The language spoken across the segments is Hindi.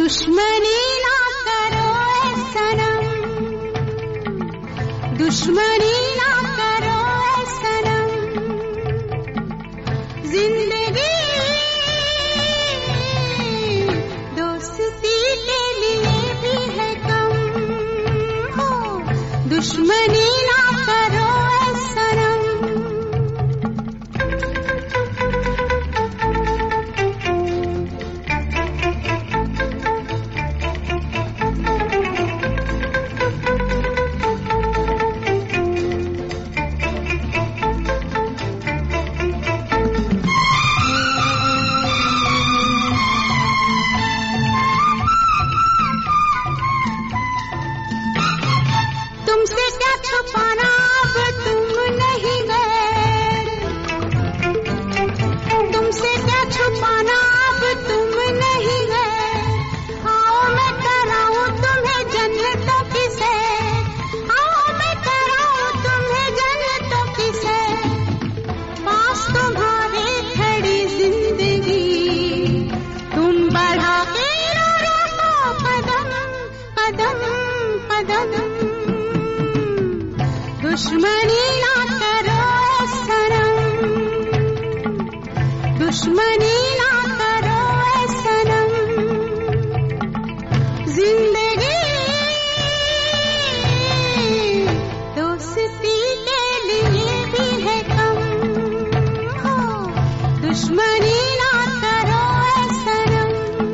दुश्मनी ना करो ऐ सनम, दुश्मनी ना करो ऐ सनम, जिंदगी दोस्ती के लिए भी है कम, हो दुश्मनी ना करो ऐ सनम। तुमसे क्या छुपाना अब तुम नहीं गए, तुमसे क्या छुपाना अब तुम नहीं गए, आओ मैं कराऊं तुम्हें जन्नतों की सैर, आओ मैं कराऊं तुम्हें जन्नतों की सैर, पास तुम्हारे खड़ी जिंदगी, तुम बढ़ा के रखो कदम कदम कदम, दुश्मनी ना करो ऐ सनम, दुश्मनी ना करो ऐ सनम, जिंदगी दोस्ती के लिए भी है कम, हो दुश्मनी ना करो ऐ सनम।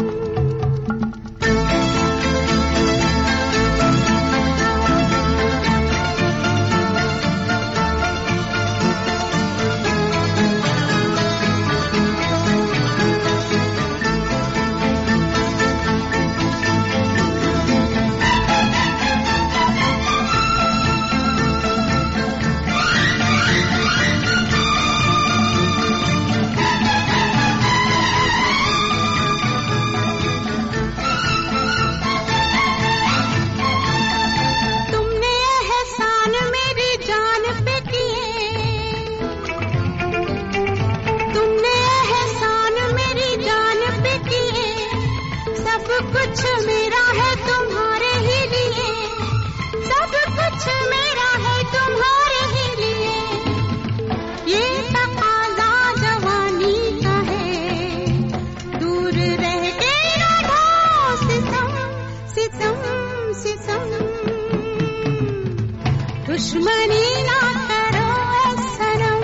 कुछ मेरा है तुम्हारे ही लिए, सब कुछ मेरा है तुम्हारे ही लिए, ये तकाज़ा जवानी का है, दूर रह के ना ढो सितम सितम सितम, दुश्मनी ना करो ऐ सनम,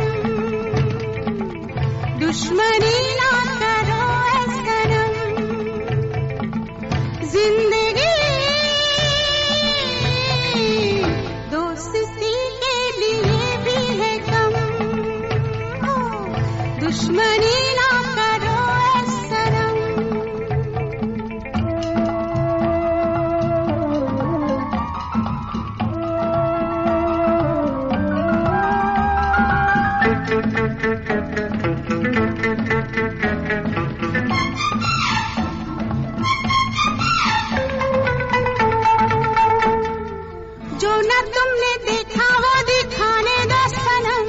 दुश्मनी ना करो ऐ सनम, जिंदगी दोस्ती के लिए भी है कम, हो दुश्मनी ना करो ऐ सनम। जो न तुमने देखा वो दिखाने दो सनम,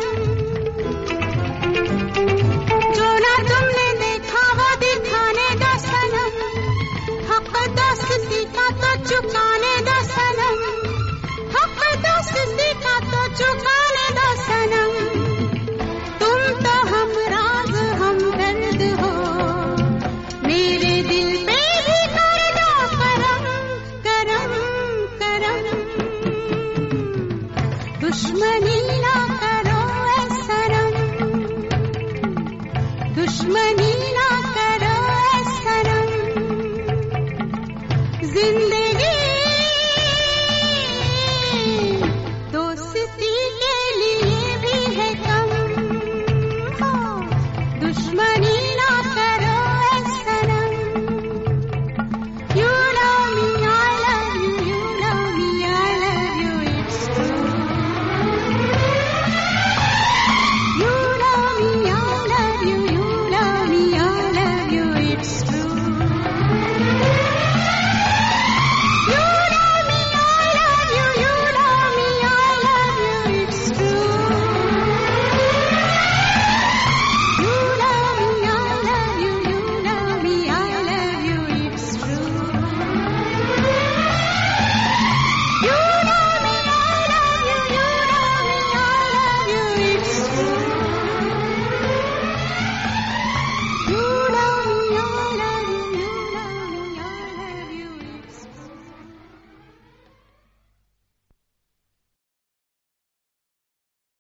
जो न तुमने देखा वो दिखाने दो सनम, हक दोस्ती का तो चुकाने दो सनम, हक दोस्ती का तो चुकाने दो सनम, तुम तो हमराज हमदर्द हो, मेरे दिल पे भी कर दो करम करम करम, दुश्मनी ना करो ऐ सनम, दुश्मनी ना करो ऐ सनम, जिंदगी